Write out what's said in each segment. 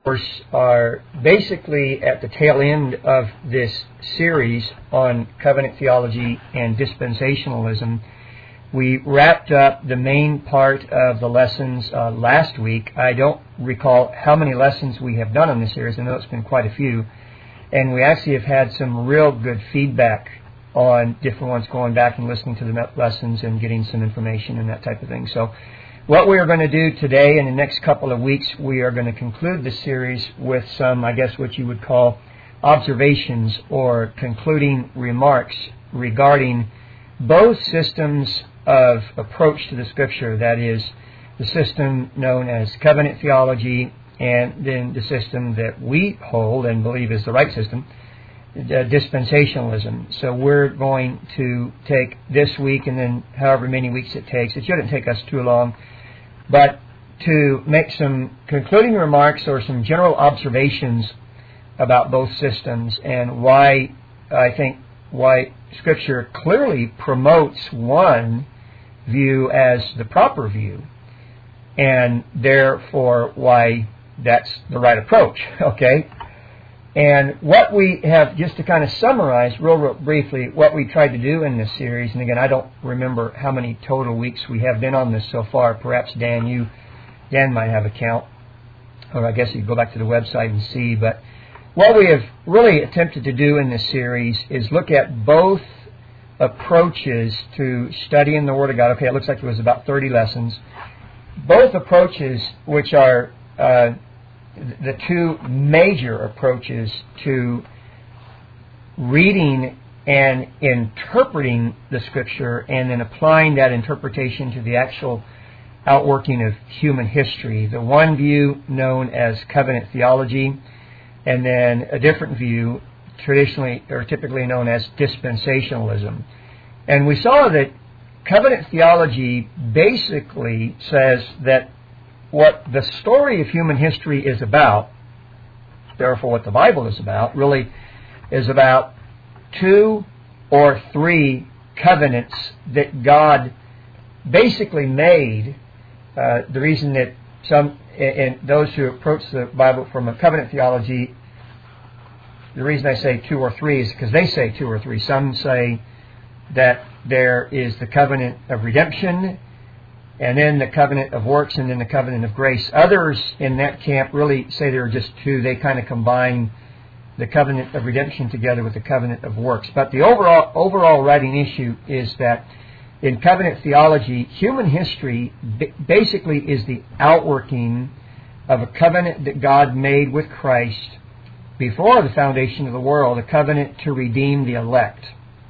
course, are basically at the tail end of this series on covenant theology and dispensationalism. We wrapped up the main part of the lessons last week. I don't recall how many lessons we have done on this series. I know it's been quite a few. And we actually have had some real good feedback on different ones, going back and listening to the lessons and getting some information and that type of thing. So what we are going to do today, in the next couple of weeks, we are going to conclude this series with some, I guess, what you would call observations or concluding remarks regarding both systems of approach to the Scripture, that is, the system known as covenant theology and then the system that we hold and believe is the right system, dispensationalism. So we're going to take this week and then however many weeks it takes. It shouldn't take us too long, but to make some concluding remarks or some general observations about both systems and why Scripture clearly promotes one view as the proper view, and therefore why that's the right approach, okay? And what we have, just to kind of summarize real briefly, what we tried to do in this series, and again, I don't remember how many total weeks we have been on this so far. Perhaps Dan might have a count, or I guess you can go back to the website and see. But what we have really attempted to do in this series is look at both approaches to studying the Word of God. Okay, it looks like it was about 30 lessons. Both approaches, which are the two major approaches to reading and interpreting the Scripture and then applying that interpretation to the actual outworking of human history. The one view known as covenant theology, and then a different view traditionally or typically known as dispensationalism. And we saw that covenant theology basically says that what the story of human history is about, therefore what the Bible is about, really is about 2 or 3 covenants that God basically made. The reason that some, and those who approach the Bible from a covenant theology, the reason I say 2 or 3 is because they say 2 or 3. Some say that there is the covenant of redemption, and then the covenant of works, and then the covenant of grace. Others in that camp really say there are just 2. They kind of combine the covenant of redemption together with the covenant of works. But the overall writing issue is that in covenant theology, human history basically is the outworking of a covenant that God made with Christ before the foundation of the world, a covenant to redeem the elect.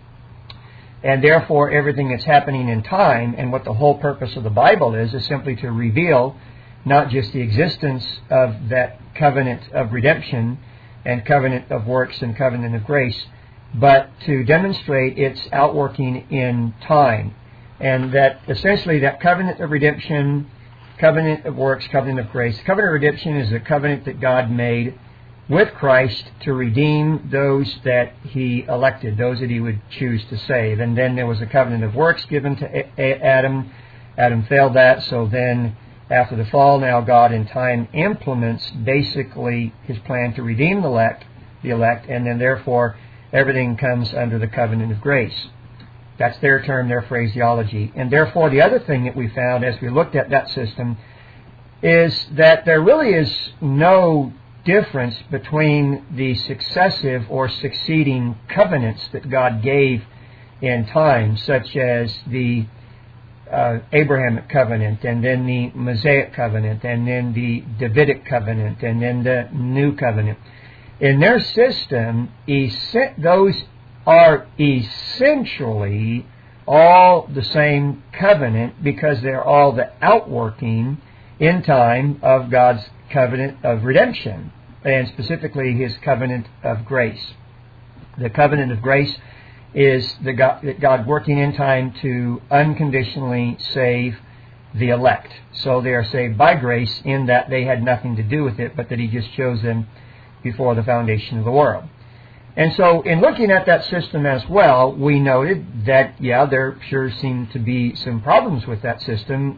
And therefore, everything that's happening in time and what the whole purpose of the Bible is simply to reveal not just the existence of that covenant of redemption and covenant of works and covenant of grace, but to demonstrate its outworking in time. And that essentially that covenant of redemption, covenant of works, covenant of grace. Covenant of redemption is a covenant that God made with Christ to redeem those that He elected, those that He would choose to save. And then there was a covenant of works given to Adam. Adam failed that, so then after the fall, now God in time implements basically His plan to redeem the elect, and then therefore everything comes under the covenant of grace. That's their term, their phraseology. And therefore the other thing that we found as we looked at that system is that there really is no difference between the successive or succeeding covenants that God gave in time, such as the Abrahamic covenant, and then the Mosaic covenant, and then the Davidic covenant, and then the New covenant. In their system, those are essentially all the same covenant because they're all the outworking in time of God's covenant of redemption, and specifically His covenant of grace. The covenant of grace is God working in time to unconditionally save the elect. So they are saved by grace in that they had nothing to do with it, but that He just chose them before the foundation of the world. And so in looking at that system as well, we noted that, there sure seemed to be some problems with that system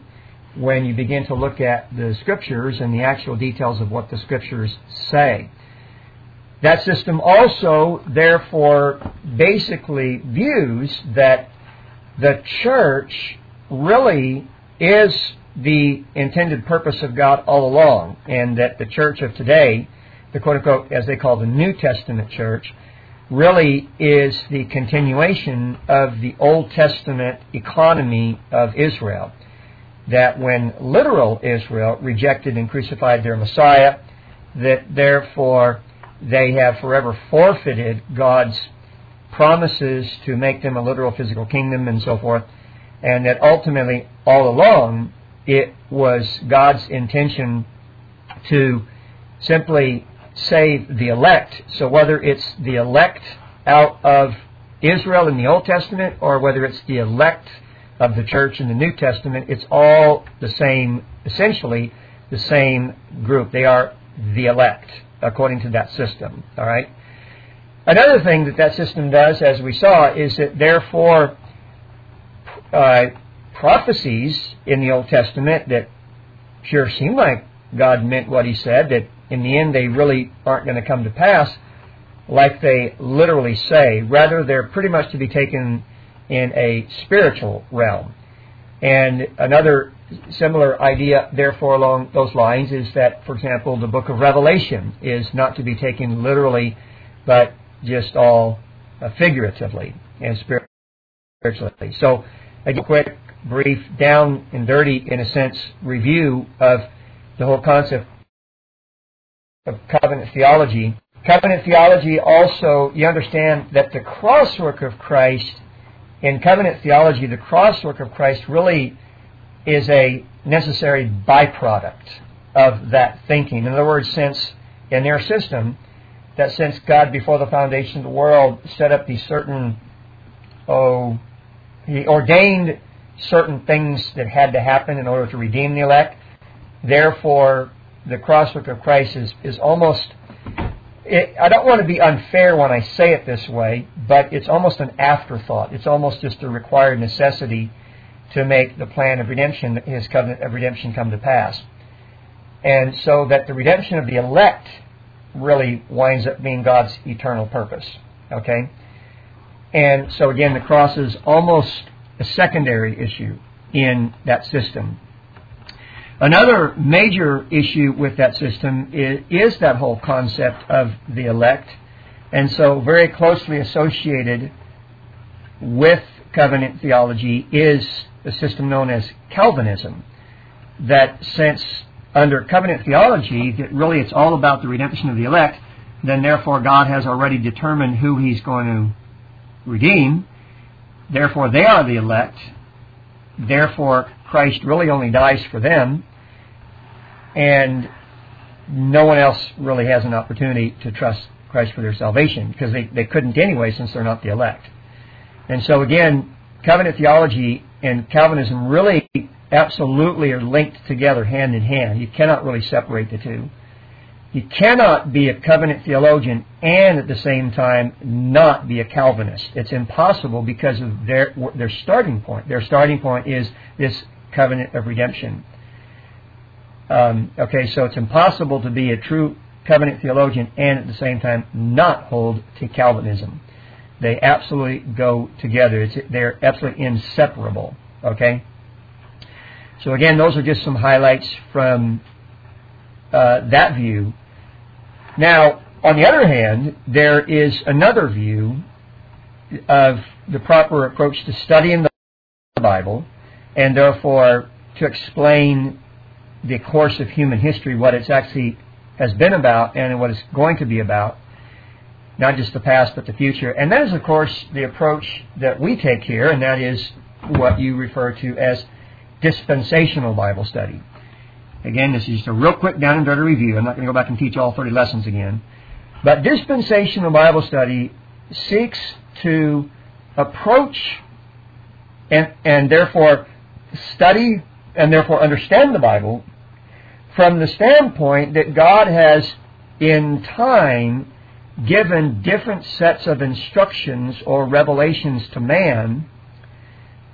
when you begin to look at the Scriptures and the actual details of what the Scriptures say. That system also, therefore, basically views that the church really is the intended purpose of God all along, and that the church of today, the quote-unquote, as they call the New Testament church, really is the continuation of the Old Testament economy of Israel. That when literal Israel rejected and crucified their Messiah, that therefore they have forever forfeited God's promises to make them a literal physical kingdom and so forth, and that ultimately, all along, it was God's intention to simply save the elect. So whether it's the elect out of Israel in the Old Testament or whether it's the elect of the church in the New Testament, it's all the same, essentially the same group. They are the elect, according to that system. All right. Another thing that system does, as we saw, is that therefore prophecies in the Old Testament that sure seem like God meant what He said, that in the end they really aren't going to come to pass like they literally say. Rather, they're pretty much to be taken in a spiritual realm. And another similar idea, therefore, along those lines is that, for example, the book of Revelation is not to be taken literally, but just all figuratively and spiritually. So, a quick, brief, down and dirty, in a sense, review of the whole concept of covenant theology. Covenant theology also, you understand that the crosswork of Christ, in covenant theology, the crosswork of Christ really is a necessary byproduct of that thinking. In other words, since in their system, that since God before the foundation of the world set up these certain, He ordained certain things that had to happen in order to redeem the elect, therefore the crosswork of Christ is almost, I don't want to be unfair when I say it this way, but it's almost an afterthought. It's almost just a required necessity to make the plan of redemption, His covenant of redemption, come to pass. And so that the redemption of the elect really winds up being God's eternal purpose. Okay? And so again, the cross is almost a secondary issue in that system. Another major issue with that system is that whole concept of the elect, and so very closely associated with covenant theology is a system known as Calvinism. That since under covenant theology, that really it's all about the redemption of the elect, then therefore God has already determined who He's going to redeem. Therefore they are the elect. Therefore Christ really only dies for them, and no one else really has an opportunity to trust Christ for their salvation, because they couldn't anyway, since they're not the elect. And so again, covenant theology and Calvinism really absolutely are linked together hand in hand. You cannot really separate the two. You cannot be a covenant theologian and at the same time not be a Calvinist. It's impossible because of their starting point. Their starting point is this covenant of redemption. So it's impossible to be a true covenant theologian and at the same time not hold to Calvinism. They absolutely go together. They're absolutely inseparable. Okay? So again, those are just some highlights from that view. Now, on the other hand, there is another view of the proper approach to studying the Bible, and therefore to explain the course of human history, what it's actually has been about and what it's going to be about, not just the past but the future. And that is, of course, the approach that we take here, and that is what you refer to as dispensational Bible study. Again, this is just a real quick down and dirty review. I'm not going to go back and teach all 30 lessons again. But dispensational Bible study seeks to approach and therefore study and therefore understand the Bible from the standpoint that God has in time given different sets of instructions or revelations to man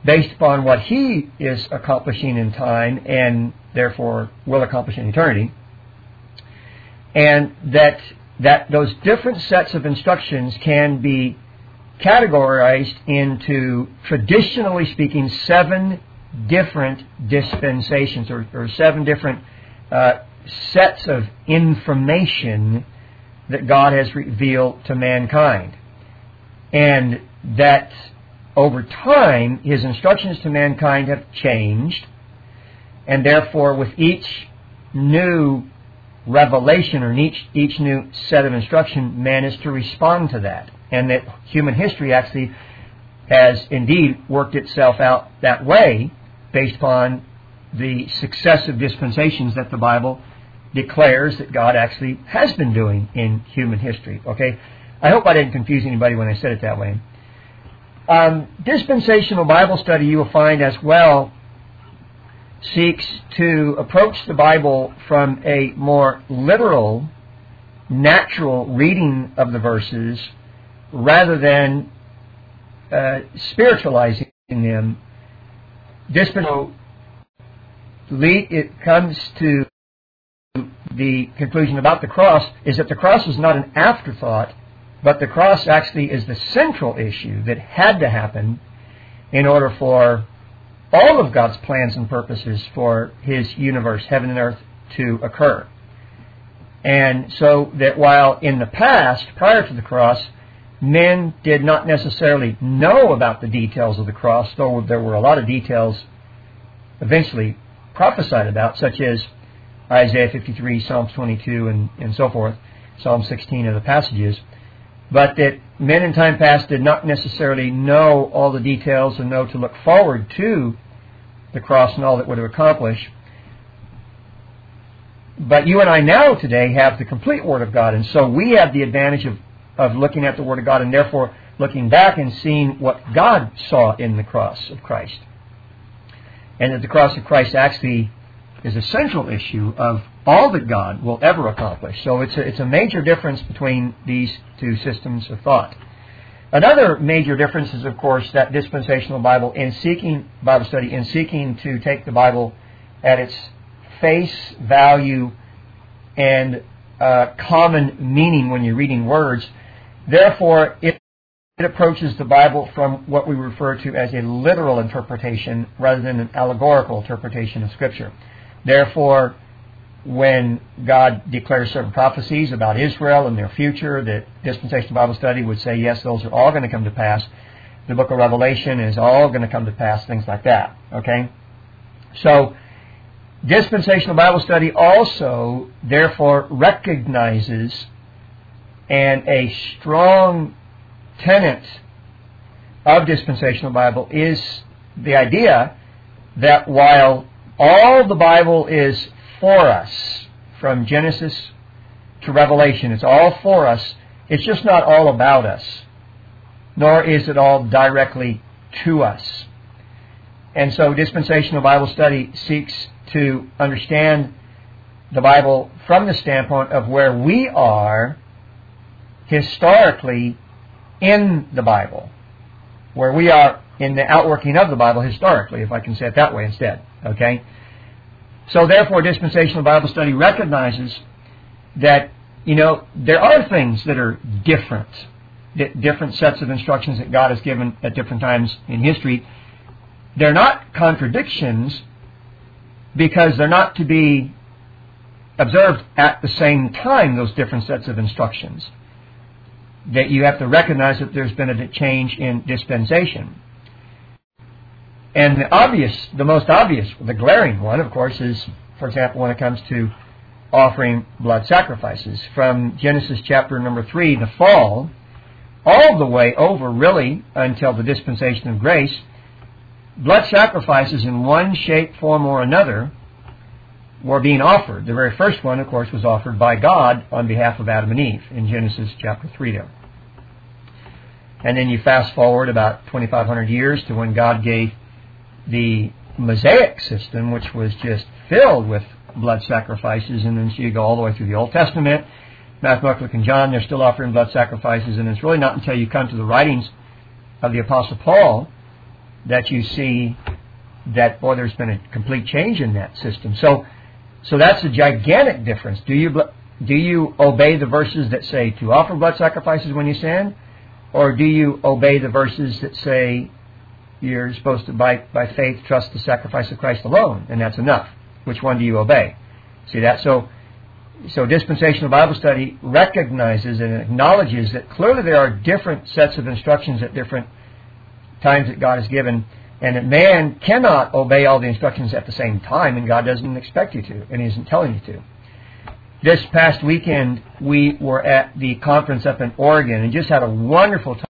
based upon what He is accomplishing in time and therefore will accomplish in eternity. And that those different sets of instructions can be categorized into, traditionally speaking, 7 different dispensations or 7 different sets of information that God has revealed to mankind. And that over time, His instructions to mankind have changed, and therefore with each new revelation or each new set of instruction, man is to respond to that. And that human history actually has indeed worked itself out that way based upon the successive dispensations that the Bible declares that God actually has been doing in human history. Okay? I hope I didn't confuse anybody when I said it that way. Dispensational Bible study, you will find as well, seeks to approach the Bible from a more literal, natural reading of the verses rather than spiritualizing them. It comes to the conclusion about the cross is that the cross is not an afterthought, but the cross actually is the central issue that had to happen in order for all of God's plans and purposes for His universe, heaven and earth, to occur. And so that while in the past, prior to the cross, men did not necessarily know about the details of the cross, though there were a lot of details eventually prophesied about, such as Isaiah 53, Psalms 22, and so forth, Psalm 16 and the passages, but that men in time past did not necessarily know all the details and know to look forward to the cross and all that would have accomplished. But you and I now today have the complete Word of God, and so we have the advantage of looking at the Word of God and therefore looking back and seeing what God saw in the cross of Christ. And that the cross of Christ actually is a central issue of all that God will ever accomplish. So it's a major difference between these two systems of thought. Another major difference is, of course, that dispensational Bible study in seeking to take the Bible at its face value and common meaning when you're reading words. Therefore, it approaches the Bible from what we refer to as a literal interpretation rather than an allegorical interpretation of Scripture. Therefore, when God declares certain prophecies about Israel and their future, that dispensational Bible study would say, yes, those are all going to come to pass. The book of Revelation is all going to come to pass, things like that. Okay? So, dispensational Bible study also, therefore, recognizes, and a strong tenet of dispensational Bible is the idea that while all the Bible is for us, from Genesis to Revelation, it's all for us, it's just not all about us, nor is it all directly to us. And so dispensational Bible study seeks to understand the Bible from the standpoint of where we are historically in the Bible, where we are in the outworking of the Bible historically, if I can say it that way instead. Okay? So therefore, dispensational Bible study recognizes that, there are things that are different, different sets of instructions that God has given at different times in history. They're not contradictions because they're not to be observed at the same time, those different sets of instructions. That you have to recognize that there's been a change in dispensation. And the most obvious, the glaring one, of course, is, for example, when it comes to offering blood sacrifices. From Genesis chapter number 3, the fall, all the way over, really, until the dispensation of grace, blood sacrifices in one shape, form, or another were being offered. The very first one, of course, was offered by God on behalf of Adam and Eve in Genesis chapter 3 there. And then you fast forward about 2,500 years to when God gave the Mosaic system, which was just filled with blood sacrifices, and then so you go all the way through the Old Testament. Matthew, Mark, Luke, and John, they're still offering blood sacrifices, and it's really not until you come to the writings of the Apostle Paul that you see that, boy, there's been a complete change in that system. So that's a gigantic difference. Do you obey the verses that say to offer blood sacrifices when you sin? Or do you obey the verses that say you're supposed to, by faith, trust the sacrifice of Christ alone, and that's enough? Which one do you obey? See that? So dispensational Bible study recognizes and acknowledges that clearly there are different sets of instructions at different times that God has given, and that man cannot obey all the instructions at the same time, and God doesn't expect you to, and He isn't telling you to. This past weekend, we were at the conference up in Oregon and just had a wonderful time.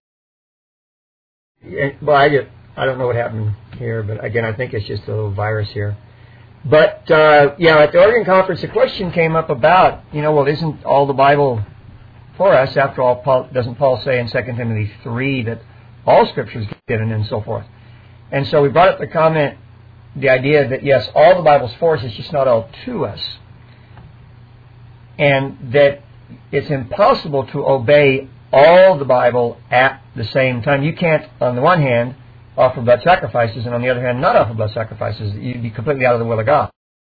Well, I don't know what happened here, but again, I think it's just a little virus here. But, at the Oregon conference, the question came up about, well, isn't all the Bible for us? After all, doesn't Paul say in 2 Timothy 3 that all Scripture is given and so forth? And so we brought up the idea that, yes, all the Bible's for us, it's just not all to us. And that it's impossible to obey all the Bible at the same time. You can't, on the one hand, offer blood sacrifices, and on the other hand, not offer blood sacrifices. You'd be completely out of the will of God.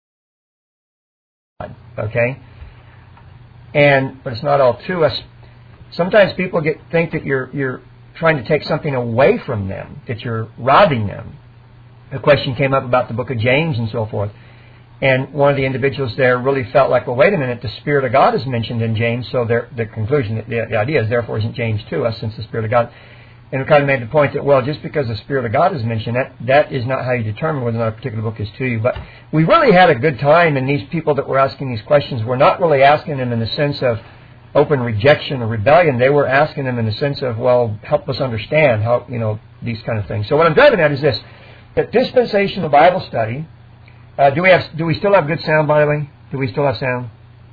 Okay? But it's not all to us. Sometimes people think that you're trying to take something away from them, that you're robbing them. A question came up about the book of James and so forth. And one of the individuals there really felt like, well, wait a minute, the Spirit of God is mentioned in James, so the conclusion, the idea is, therefore, isn't James to us, since the Spirit of God. And we kind of made the point that, well, just because the Spirit of God is mentioned, that is not how you determine whether or not a particular book is to you. But we really had a good time, and these people that were asking these questions were not really asking them in the sense of open rejection or rebellion. They were asking them in the sense of, well, help us understand how, these kind of things. So what I'm driving at is this, that dispensational Bible study, do we still have good sound, by the way? Do we still have sound?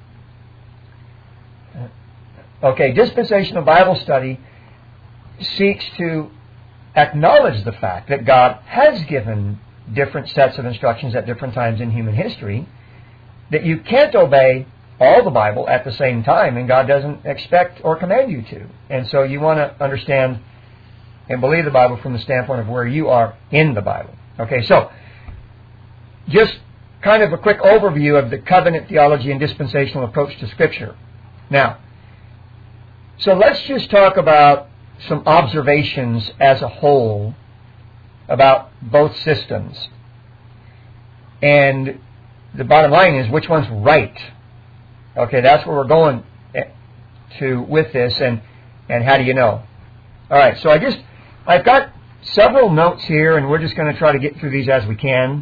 Okay, dispensational Bible study seeks to acknowledge the fact that God has given different sets of instructions at different times in human history, that you can't obey all the Bible at the same time, and God doesn't expect or command you to. And so you want to understand and believe the Bible from the standpoint of where you are in the Bible. Okay, so just kind of a quick overview of the covenant theology and dispensational approach to Scripture. Now, so let's just talk about some observations as a whole about both systems. And the bottom line is, which one's right? Okay, that's where we're going to with this, and how do you know? All right, so I've got several notes here, and we're just going to try to get through these as we can.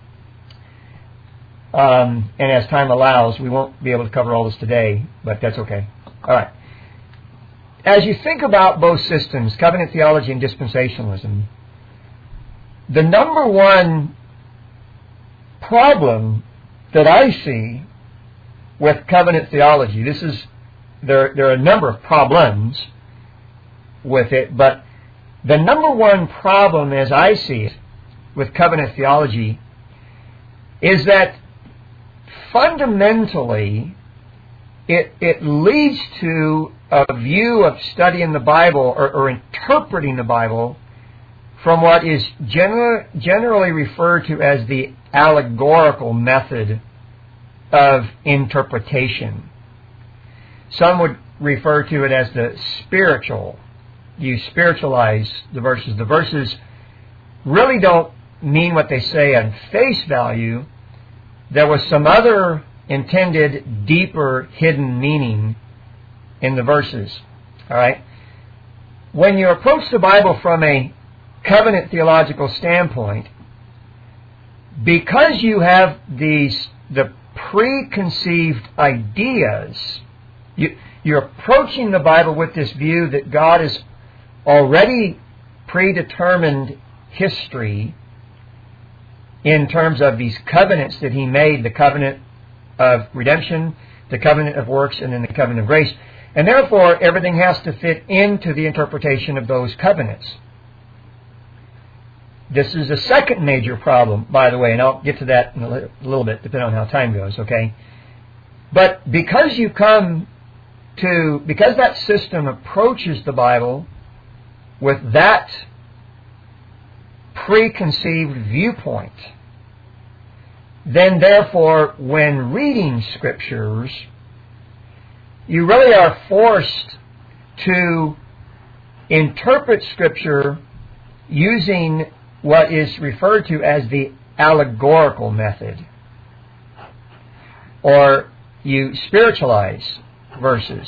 And as time allows, we won't be able to cover all this today, but that's okay. All right. As you think about both systems, covenant theology and dispensationalism, the number one problem that I see with covenant theology, there are a number of problems with it, but the number one problem as I see it with covenant theology is that fundamentally it leads to a view of studying the Bible or interpreting the Bible from what is generally referred to as the allegorical method of interpretation. Some would refer to it as the spiritual. You spiritualize the verses. The verses really don't mean what they say on face value. There was some other intended, deeper, hidden meaning in the verses. All right? When you approach the Bible from a covenant theological standpoint, because you have the preconceived ideas, you're approaching the Bible with this view that God has already predetermined history in terms of these covenants that He made, the covenant of redemption, the covenant of works, and then the covenant of grace. And therefore, everything has to fit into the interpretation of those covenants. This is a second major problem, by the way, and I'll get to that in a little bit, depending on how time goes, okay? But because that system approaches the Bible with that preconceived viewpoint, then therefore when reading Scriptures, you really are forced to interpret Scripture using what is referred to as the allegorical method. Or you spiritualize verses.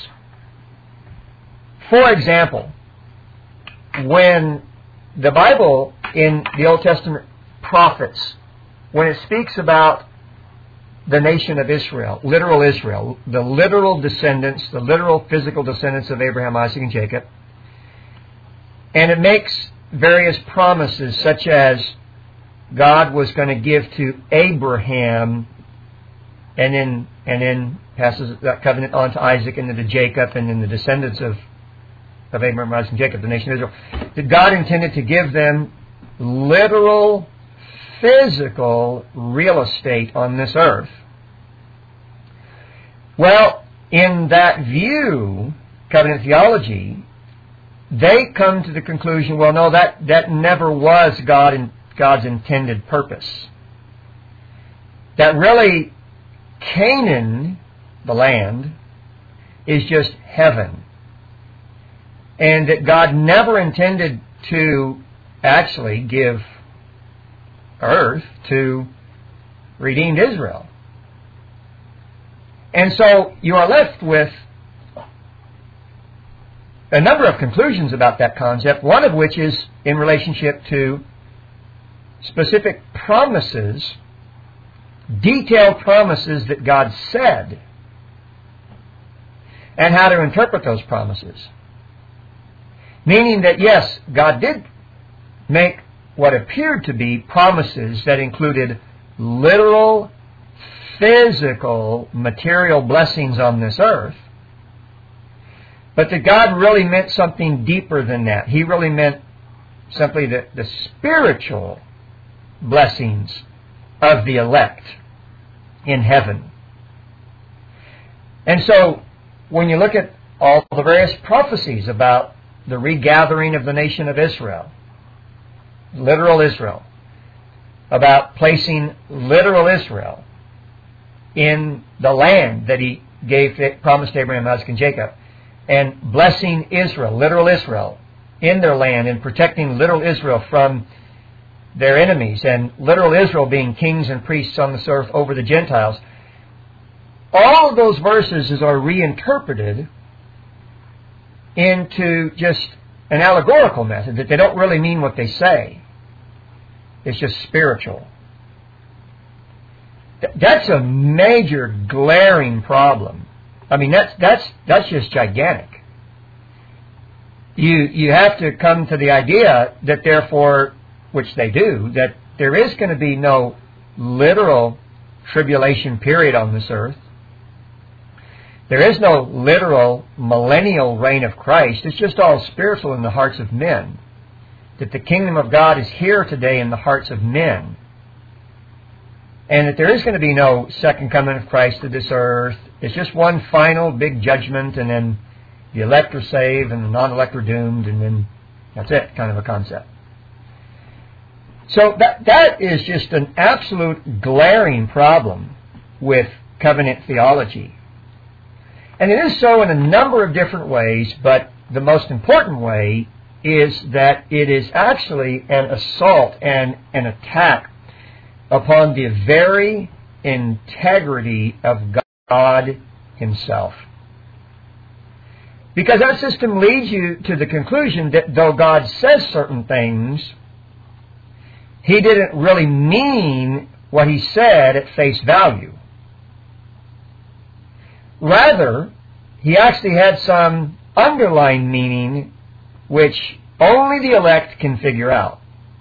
For example, when the Bible in the Old Testament prophets, when it speaks about the nation of Israel, the literal descendants, the literal physical descendants of Abraham, Isaac, and Jacob, and it makes various promises such as God was going to give to Abraham and then passes that covenant on to Isaac and then to Jacob and then the descendants of Abraham, Isaac, and Jacob, the nation of Israel, that God intended to give them literal, physical real estate on this earth. Well, in that view, covenant theology, they come to the conclusion, well, no, that never was God's intended purpose. That really Canaan, the land, is just heaven. And that God never intended to actually give earth to redeemed Israel. And so you are left with a number of conclusions about that concept, one of which is in relationship to specific promises, detailed promises that God said, and how to interpret those promises. Meaning that, yes, God did make what appeared to be promises that included literal, physical, material blessings on this earth, but that God really meant something deeper than that. He really meant simply the spiritual blessings of the elect in heaven. And so, when you look at all the various prophecies about the regathering of the nation of Israel, literal Israel, about placing literal Israel in the land that He promised Abraham, Isaac, and Jacob, and blessing Israel, literal Israel, in their land, and protecting literal Israel from their enemies, and literal Israel being kings and priests on this earth over the Gentiles. All of those verses are reinterpreted into just an allegorical method, that they don't really mean what they say. It's just spiritual. That's a major, glaring problem. I mean, that's just gigantic. You have to come to the idea that therefore, which they do, that there is going to be no literal tribulation period on this earth. There is no literal millennial reign of Christ. It's just all spiritual in the hearts of men. That the kingdom of God is here today in the hearts of men. And that there is going to be no second coming of Christ to this earth. It's just one final big judgment, and then the elect are saved and the non-elect are doomed, and then that's it, kind of a concept. So that is just an absolute glaring problem with covenant theology. And it is so in a number of different ways, but the most important way is that it is actually an assault and an attack upon the very integrity of God Himself. Because that system leads you to the conclusion that though God says certain things, He didn't really mean what He said at face value. Rather, He actually had some underlying meaning which only the elect can figure out.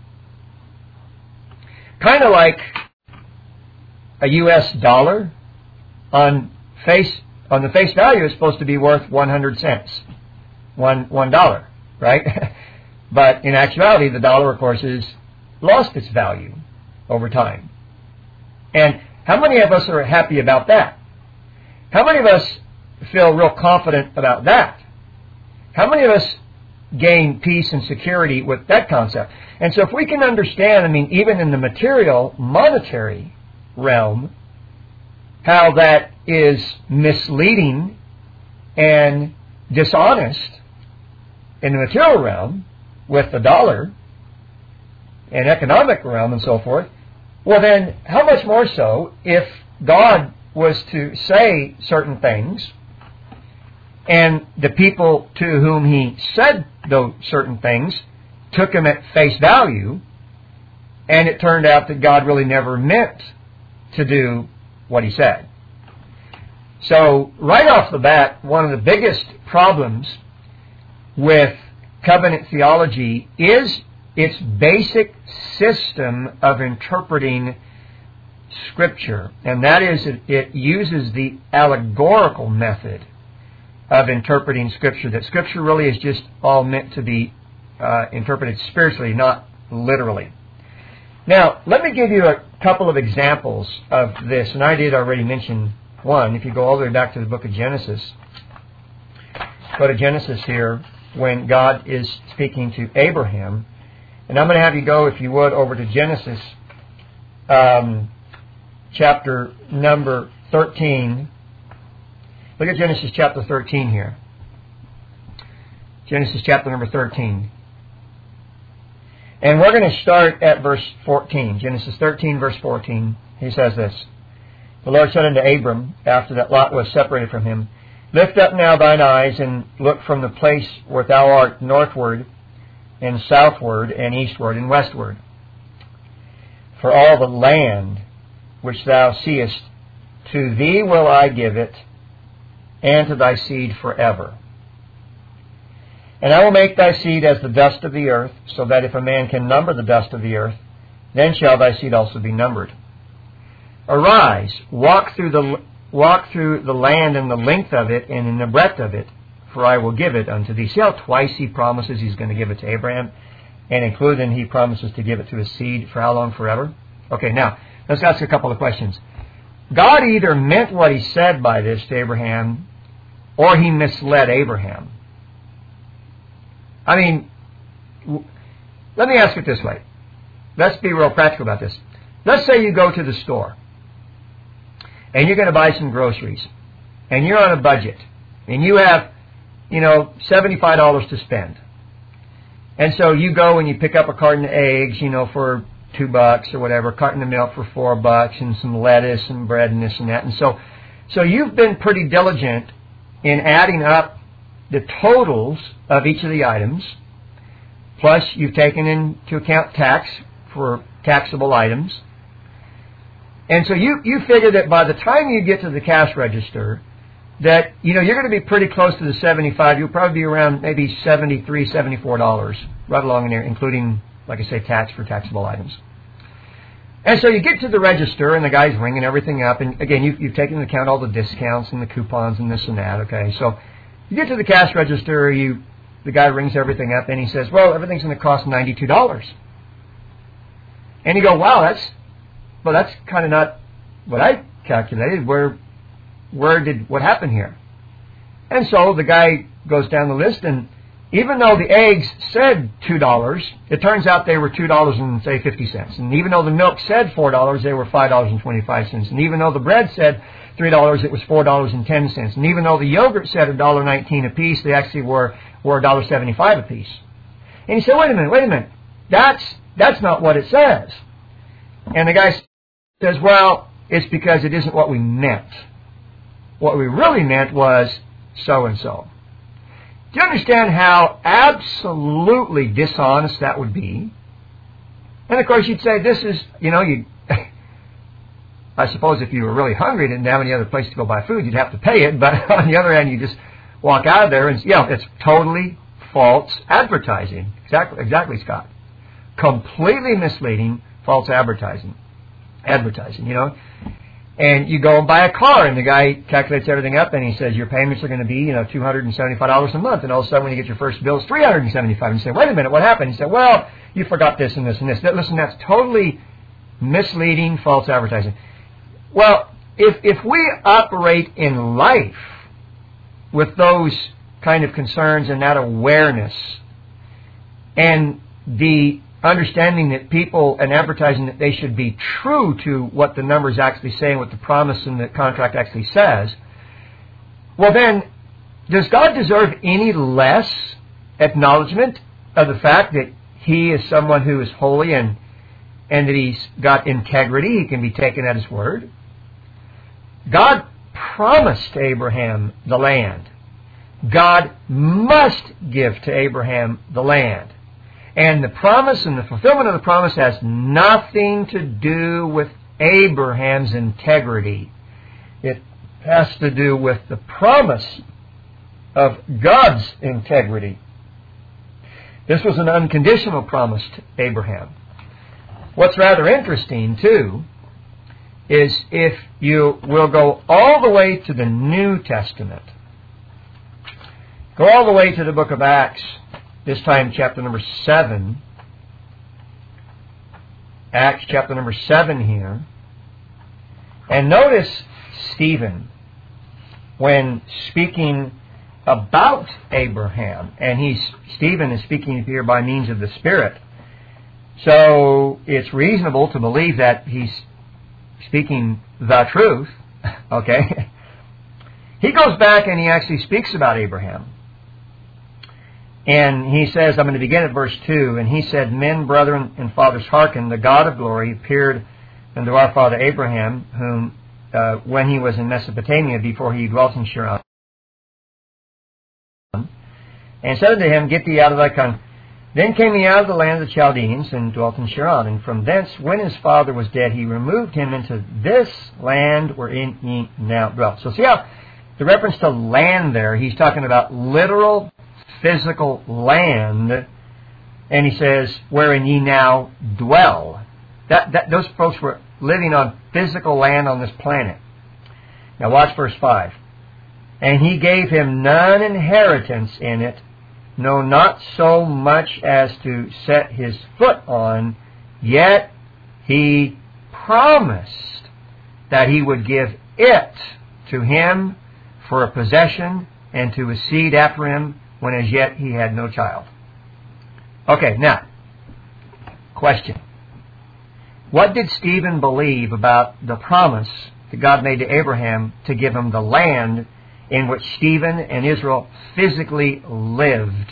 Kind of like a U.S. dollar on the face value is supposed to be worth 100 cents. $1, right? But in actuality, the dollar, of course, has lost its value over time. And how many of us are happy about that? How many of us feel real confident about that? How many of us gain peace and security with that concept. And so if we can understand, even in the material, monetary realm, how that is misleading and dishonest in the material realm with the dollar and economic realm and so forth, well then, how much more so if God was to say certain things and the people to whom He said those certain things took Him at face value, and it turned out that God really never meant to do what He said. So, right off the bat, one of the biggest problems with covenant theology is its basic system of interpreting Scripture. And that is, it uses the allegorical method of interpreting Scripture. That Scripture really is just all meant to be interpreted spiritually, not literally. Now, let me give you a couple of examples of this, and I did already mention one. If you go all the way back to the book of Genesis, go to Genesis here when God is speaking to Abraham. And I'm going to have you go, if you would, over to Genesis chapter number 13. Look at Genesis chapter 13 here. Genesis chapter number 13. And we're going to start at verse 14. Genesis 13, verse 14. He says this. The Lord said unto Abram, after that Lot was separated from him, Lift up now thine eyes, and look from the place where thou art northward, and southward, and eastward, and westward. For all the land which thou seest, to thee will I give it, and to thy seed forever. And I will make thy seed as the dust of the earth, so that if a man can number the dust of the earth, then shall thy seed also be numbered. Arise, walk through the land in the length of it and in the breadth of it, for I will give it unto thee. See how twice he promises he's going to give it to Abraham, and including he promises to give it to his seed for how long? Forever? Okay, now, let's ask a couple of questions. God either meant what He said by this to Abraham, or He misled Abraham. Let me ask it this way. Let's be real practical about this. Let's say you go to the store, and you're going to buy some groceries, and you're on a budget, and you have, $75 to spend. And so you go and you pick up a carton of eggs, for $2 or whatever, a carton of milk for $4, and some lettuce and bread and this and that. And so you've been pretty diligent in adding up the totals of each of the items, plus you've taken into account tax for taxable items. And so you figure that by the time you get to the cash register, that you're going to be pretty close to the 75. You'll probably be around maybe $73, $74, right along in there, including, like I say, tax for taxable items. And so you get to the register, and the guy's ringing everything up. And again, you've taken into account all the discounts and the coupons and this and that. Okay, so you get to the cash register. The guy rings everything up, and he says, "Well, everything's going to cost $92." And you go, "Wow, that's kind of not what I calculated. What happened here?" And so the guy goes down the list, and even though the eggs said $2, it turns out they were $2.50. And even though the milk said $4, they were $5.25. And even though the bread said $3, it was $4.10. And even though the yogurt said $1.19 a piece, they actually were $1.75 a piece. And he said, wait a minute. That's not what it says. And the guy says, well, it's because it isn't what we meant. What we really meant was so-and-so. Do you understand how absolutely dishonest that would be? And of course you'd say, this is, I suppose if you were really hungry and didn't have any other place to go buy food, you'd have to pay it. But on the other hand, you just walk out of there and, it's totally false advertising. Exactly, Scott. Completely misleading, false advertising. And you go and buy a car, and the guy calculates everything up, and he says your payments are going to be, $275 a month. And all of a sudden, when you get your first bill, it's $375. And you say, wait a minute, what happened? He said, well, you forgot this and this and this. Listen, that's totally misleading, false advertising. Well, if we operate in life with those kind of concerns and that awareness and the understanding that people and advertising that they should be true to what the numbers actually say and what the promise in the contract actually says, well then, does God deserve any less acknowledgement of the fact that He is someone who is holy and that He's got integrity? He can be taken at His word. God promised Abraham the land. God must give to Abraham the land. And the promise and the fulfillment of the promise has nothing to do with Abraham's integrity. It has to do with the promise of God's integrity. This was an unconditional promise to Abraham. What's rather interesting, too, is if you will go all the way to the New Testament, go all the way to the book of Acts, this time chapter number 7. Acts chapter number 7 here. And notice Stephen, when speaking about Abraham, and Stephen is speaking here by means of the Spirit. So it's reasonable to believe that he's speaking the truth. Okay? He goes back and he actually speaks about Abraham. And he says, I'm going to begin at verse 2, and he said, Men, brethren, and fathers, hearken, the God of glory appeared unto our father Abraham, whom when he was in Mesopotamia, before he dwelt in Sharon, and said unto him, Get thee out of thy country. Then came he out of the land of the Chaldeans, and dwelt in Sharon. And from thence, when his father was dead, he removed him into this land wherein he now dwelt. So see how the reference to land there, he's talking about literal physical land, and he says, wherein ye now dwell. Those folks were living on physical land on this planet. Now watch verse 5. And he gave him none inheritance in it, no, not so much as to set his foot on, yet he promised that he would give it to him for a possession and to his seed after him, when as yet he had no child. Okay, now, question. What did Stephen believe about the promise that God made to Abraham to give him the land in which Stephen and Israel physically lived?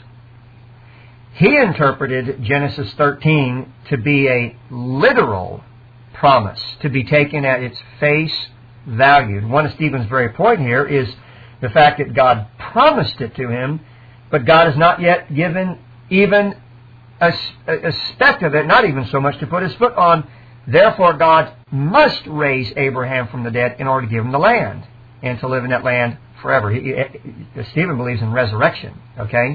He interpreted Genesis 13 to be a literal promise, to be taken at its face value. One of Stephen's very point here is the fact that God promised it to him, but God has not yet given even a speck of it, not even so much to put his foot on. Therefore, God must raise Abraham from the dead in order to give him the land and to live in that land forever. Stephen believes in resurrection, okay?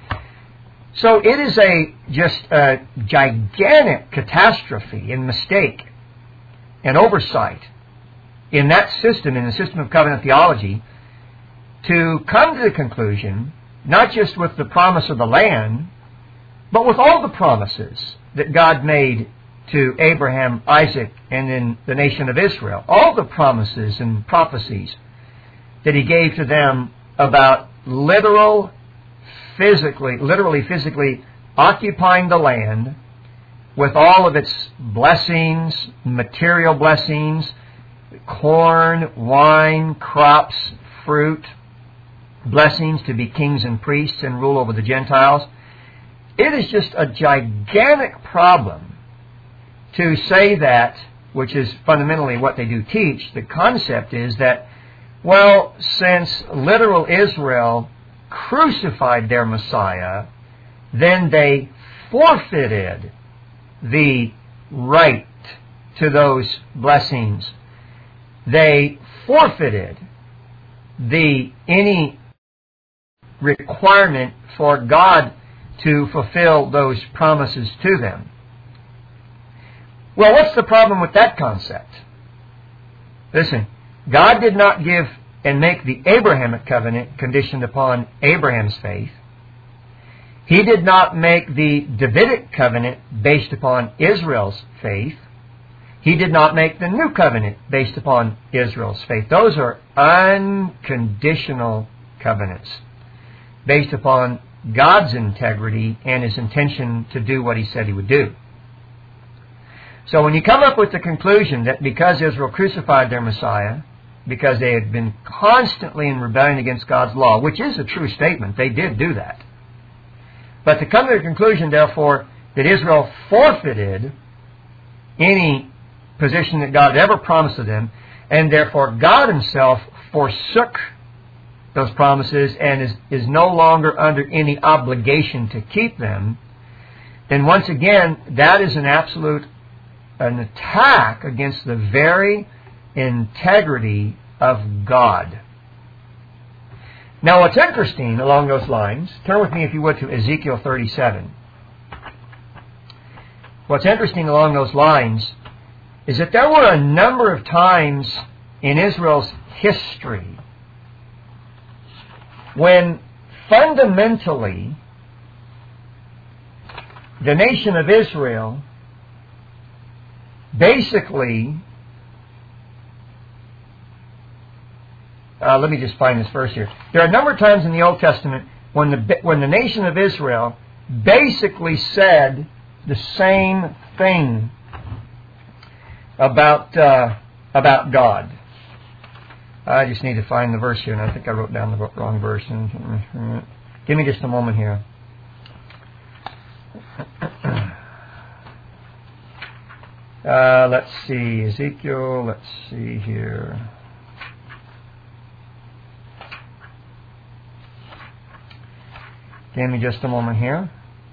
So it is just a gigantic catastrophe and mistake and oversight in that system, in the system of covenant theology, to come to the conclusion, not just with the promise of the land, but with all the promises that God made to Abraham, Isaac, and then the nation of Israel. All the promises and prophecies that He gave to them about literally physically occupying the land with all of its blessings, material blessings, corn, wine, crops, fruit, blessings to be kings and priests and rule over the Gentiles. It is just a gigantic problem to say that, which is fundamentally what they do teach. The concept is that, well, since literal Israel crucified their Messiah, then they forfeited the right to those blessings. They forfeited any requirement for God to fulfill those promises to them. Well, what's the problem with that concept? Listen, God did not give and make the Abrahamic covenant conditioned upon Abraham's faith. He did not make the Davidic covenant based upon Israel's faith. He did not make the new covenant based upon Israel's faith. Those are unconditional covenants based upon God's integrity and His intention to do what He said He would do. So when you come up with the conclusion that because Israel crucified their Messiah, because they had been constantly in rebellion against God's law, which is a true statement, they did do that. But to come to the conclusion, therefore, that Israel forfeited any position that God had ever promised to them, and therefore God Himself forsook those promises and is no longer under any obligation to keep them, then once again, that is an attack against the very integrity of God. Now, what's interesting along those lines, turn with me, if you would, to Ezekiel 37. What's interesting along those lines is that there were a number of times in Israel's history when fundamentally the nation of Israel basically, let me just find this verse here. There are a number of times in the Old Testament when the nation of Israel basically said the same thing about God. I just need to find the verse here, and I think I wrote down the wrong verse. Give me just a moment here. Let's see, Ezekiel, let's see here. Give me just a moment here.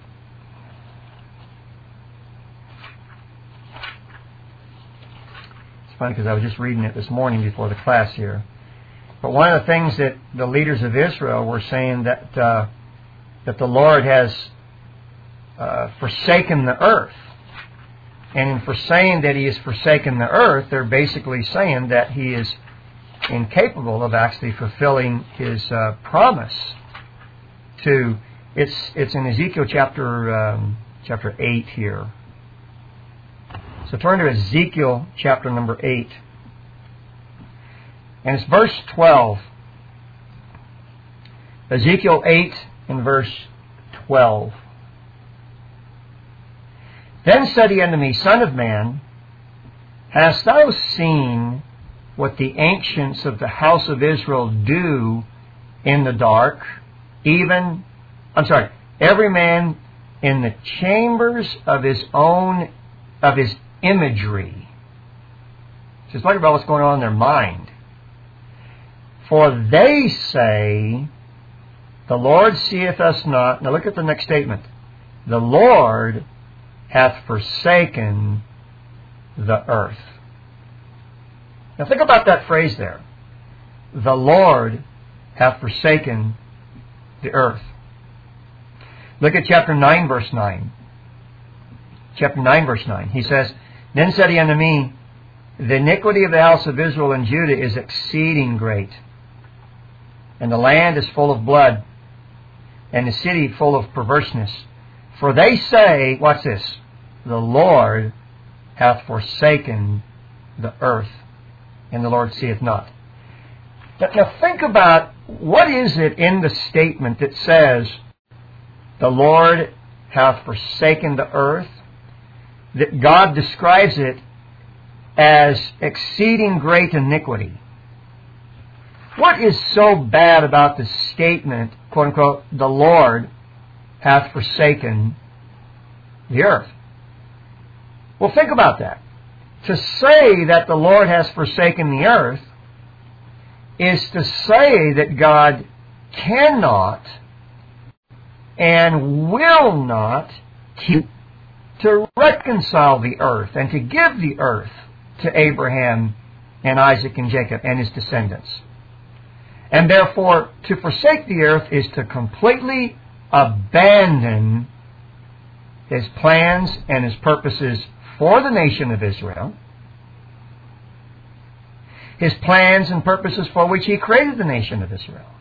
It's funny because I was just reading it this morning before the class here. But one of the things that the leaders of Israel were saying that the Lord has forsaken the earth. And in saying that He has forsaken the earth, they're basically saying that He is incapable of actually fulfilling His promise to. It's in Ezekiel chapter 8 here. So turn to Ezekiel chapter number 8. And it's verse 12. Ezekiel 8 and verse 12. Then said He unto me, Son of man, hast thou seen what the ancients of the house of Israel do in the dark? Every man in the chambers of his imagery. Just think about what's going on in their mind. For they say, the Lord seeth us not. Now look at the next statement. The Lord hath forsaken the earth. Now think about that phrase there. The Lord hath forsaken the earth. Look at chapter 9, verse 9. Chapter 9, verse 9. He says, Then said He unto me, The iniquity of the house of Israel and Judah is exceeding great, and the land is full of blood, and the city full of perverseness. For they say, watch this, the Lord hath forsaken the earth, and the Lord seeth not. Now think about, what is it in the statement that says, the Lord hath forsaken the earth, that God describes it as exceeding great iniquity? What is so bad about the statement, quote unquote, the Lord hath forsaken the earth? Well, think about that. To say that the Lord has forsaken the earth is to say that God cannot and will not keep to reconcile the earth and to give the earth to Abraham and Isaac and Jacob and his descendants. And therefore, to forsake the earth is to completely abandon His plans and His purposes for the nation of Israel, His plans and purposes for which He created the nation of Israel.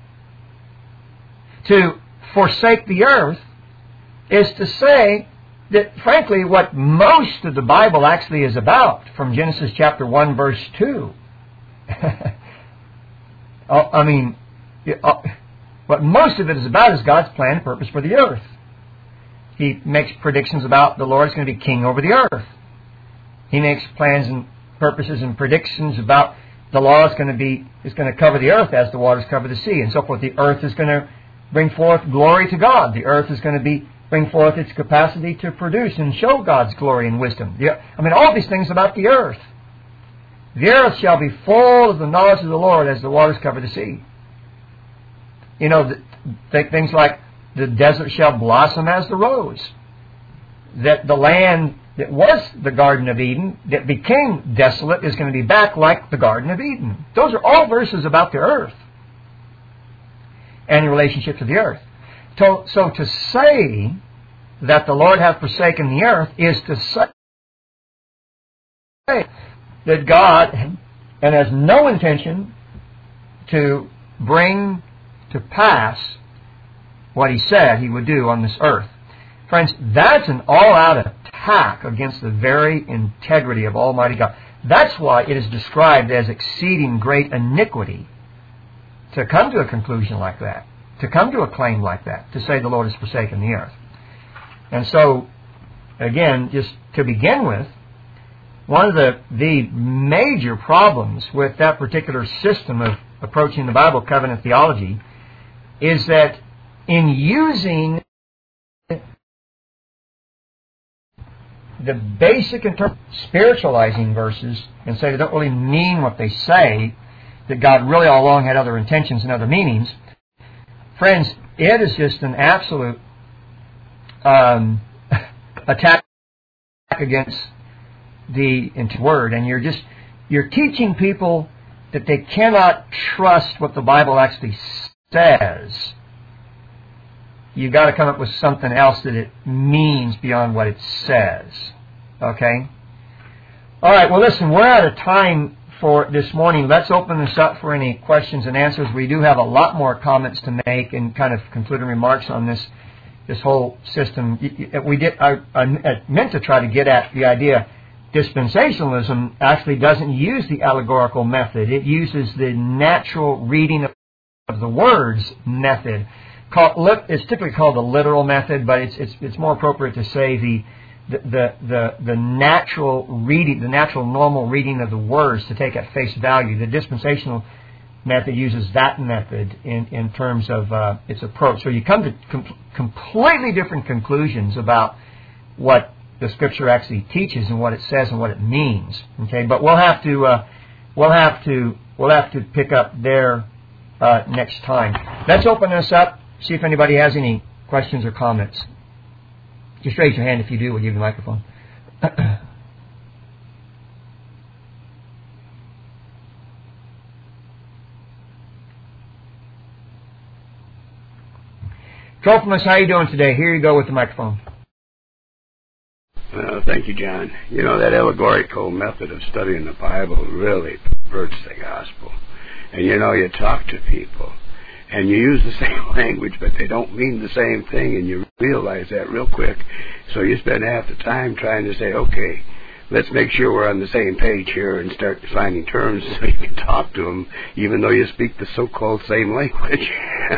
To forsake the earth is to say that, frankly, what most of the Bible actually is about, from Genesis chapter 1, verse 2. What most of it is about is God's plan and purpose for the earth. He makes predictions about the Lord is going to be king over the earth. He makes plans and purposes and predictions about the law is going to cover the earth as the waters cover the sea, and so forth. The earth is going to bring forth glory to God. The earth is going to bring forth its capacity to produce and show God's glory and wisdom. All these things about the earth. The earth shall be full of the knowledge of the Lord as the waters cover the sea. Things like the desert shall blossom as the rose. That the land that was the Garden of Eden, that became desolate, is going to be back like the Garden of Eden. Those are all verses about the earth and in relationship to the earth. So to say that the Lord hath forsaken the earth is to say that God has no intention to bring to pass what He said He would do on this earth. Friends, that's an all-out attack against the very integrity of Almighty God. That's why it is described as exceeding great iniquity to come to a conclusion like that, to come to a claim like that, to say the Lord has forsaken the earth. And so, again, just to begin with, one of the major problems with that particular system of approaching the Bible, covenant theology, is that in using the basic spiritualizing verses and say they don't really mean what they say, that God really all along had other intentions and other meanings, friends, it is just an absolute attack against the Word, and you're teaching people that they cannot trust what the Bible actually says. You've got to come up with something else that it means beyond what it says. Okay? All right, well listen, we're out of time for this morning. Let's open this up for any questions and answers. We do have a lot more comments to make and kind of concluding remarks on this whole system. I meant to try to get at the idea. Dispensationalism actually doesn't use the allegorical method. It uses the natural reading of the words method. It's typically called the literal method, but it's more appropriate to say the natural reading, the natural normal reading of the words to take at face value. The dispensational method uses that method in terms of its approach. So you come to completely different conclusions about what the Scripture actually teaches and what it says and what it means. Okay, but we'll have to pick up there next time. Let's open this up. See if anybody has any questions or comments. Just raise your hand if you do. We'll give you the microphone. Trophimus, how are you doing today? Here you go with the microphone. Thank you, John. That allegorical method of studying the Bible really perverts the gospel. And you talk to people, and you use the same language, but they don't mean the same thing, and you realize that real quick. So you spend half the time trying to say, okay, let's make sure we're on the same page here and start defining terms so you can talk to them, even though you speak the so-called same language.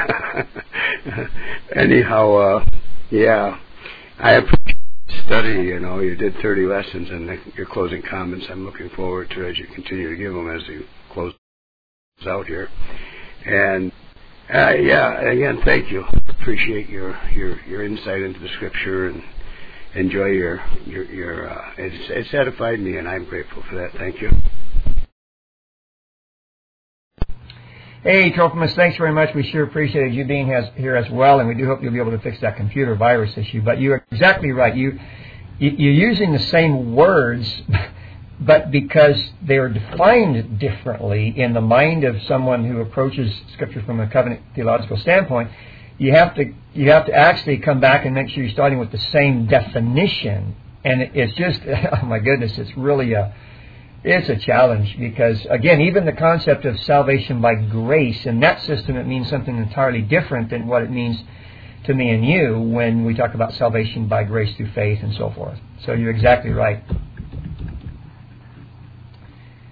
Anyhow, I appreciate study. You did 30 lessons, and your closing comments I'm looking forward to as you continue to give them as you close out here. And again, thank you. Appreciate your insight into the Scripture, and enjoy your it's edified me, and I'm grateful for that. Thank you. Hey, Trophimus, thanks very much. We sure appreciated you being here as well, and we do hope you'll be able to fix that computer virus issue. But you're exactly right. You're using the same words, but because they are defined differently in the mind of someone who approaches Scripture from a covenant theological standpoint, you have to actually come back and make sure you're starting with the same definition. And it's just, oh my goodness, it's really it's a challenge because, again, even the concept of salvation by grace, in that system it means something entirely different than what it means to me and you when we talk about salvation by grace through faith and so forth. So you're exactly right.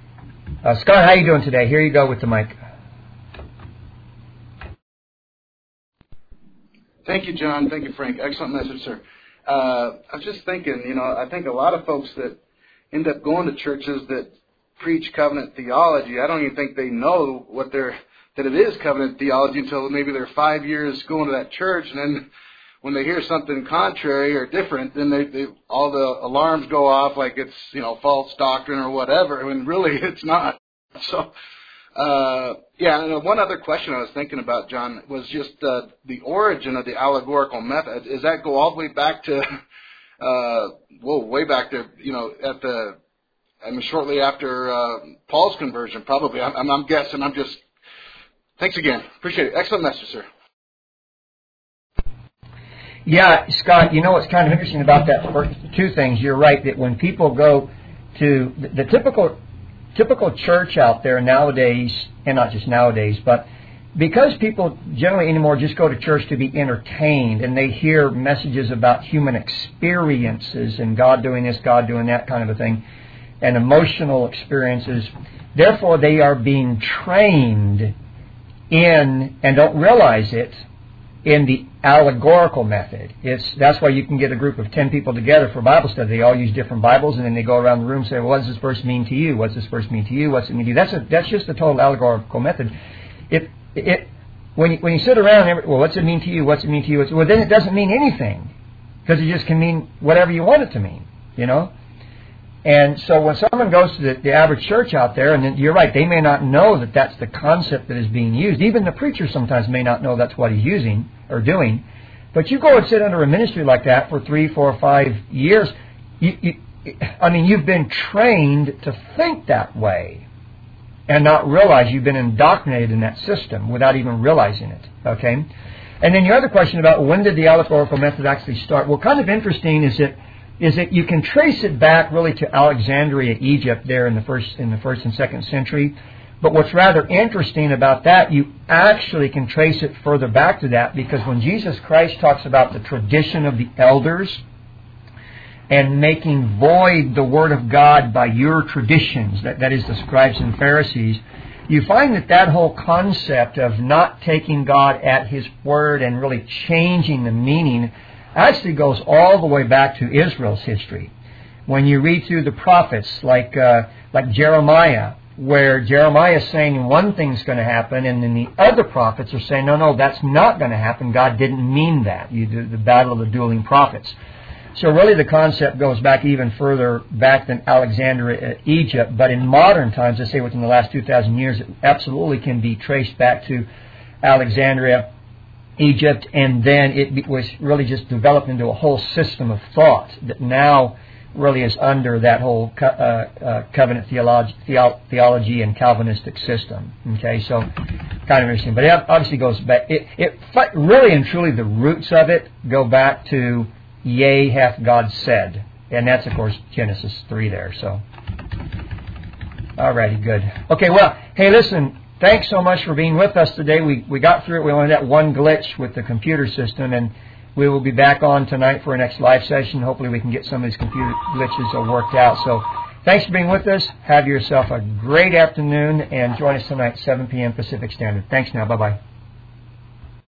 Scott, how are you doing today? Here you go with the mic. Thank you, John. Thank you, Frank. Excellent message, sir. I was just thinking, I think a lot of folks that end up going to churches that preach covenant theology, I don't even think they know that it is covenant theology until maybe they're 5 years going to that church, and then when they hear something contrary or different, then they all the alarms go off like it's false doctrine or whatever, when really it's not. So, and one other question I was thinking about, John, was just the origin of the allegorical method. Does that go all the way back to, way back to, shortly after Paul's conversion, probably. I'm guessing. Thanks again. Appreciate it. Excellent message, sir. Yeah, Scott, what's kind of interesting about that, two things. You're right that when people go to the typical church out there nowadays, and not just nowadays, but because people generally anymore just go to church to be entertained, and they hear messages about human experiences and God doing this, God doing that kind of a thing, and emotional experiences, therefore they are being trained in, and don't realize it, in the allegorical method. That's why you can get a group of 10 people together for Bible study. They all use different Bibles, and then they go around the room and say, well, what does this verse mean to you? What's this verse mean to you? What's it mean to you? That's just the total allegorical method. When you sit around, what's it mean to you? What's it mean to you? Well, then it doesn't mean anything, because it just can mean whatever you want it to mean, And so when someone goes to the average church out there, and then you're right, they may not know that that's the concept that is being used. Even the preacher sometimes may not know that's what he's using or doing. But you go and sit under a ministry like that for 3, 4, 5 years, you've been trained to think that way and not realize you've been indoctrinated in that system without even realizing it. Okay? And then your other question about when did the allegorical method actually start? Well, kind of interesting is that you can trace it back really to Alexandria, Egypt, there in the first and second century. But what's rather interesting about that, you actually can trace it further back to that, because when Jesus Christ talks about the tradition of the elders and making void the Word of God by your traditions, that is the scribes and Pharisees, you find that whole concept of not taking God at His Word and really changing the meaning actually goes all the way back to Israel's history. When you read through the prophets like Jeremiah, where Jeremiah is saying one thing's going to happen, and then the other prophets are saying, no, that's not going to happen. God didn't mean that. You do the battle of the dueling prophets. So really the concept goes back even further back than Alexandria, Egypt. But in modern times, I say within the last 2,000 years, it absolutely can be traced back to Alexandria, Egypt, and then it was really just developed into a whole system of thought that now really is under that whole covenant theology and Calvinistic system. Okay, so kind of interesting. But it obviously goes back. It really and truly the roots of it go back to yea, hath God said. And that's, of course, Genesis 3 there. So, alrighty, good. Okay, well, hey, listen, thanks so much for being with us today. We got through it. We only had one glitch with the computer system, and we will be back on tonight for our next live session. Hopefully we can get some of these computer glitches worked out. So thanks for being with us. Have yourself a great afternoon, and join us tonight, 7 p.m. Pacific Standard. Thanks now. Bye-bye.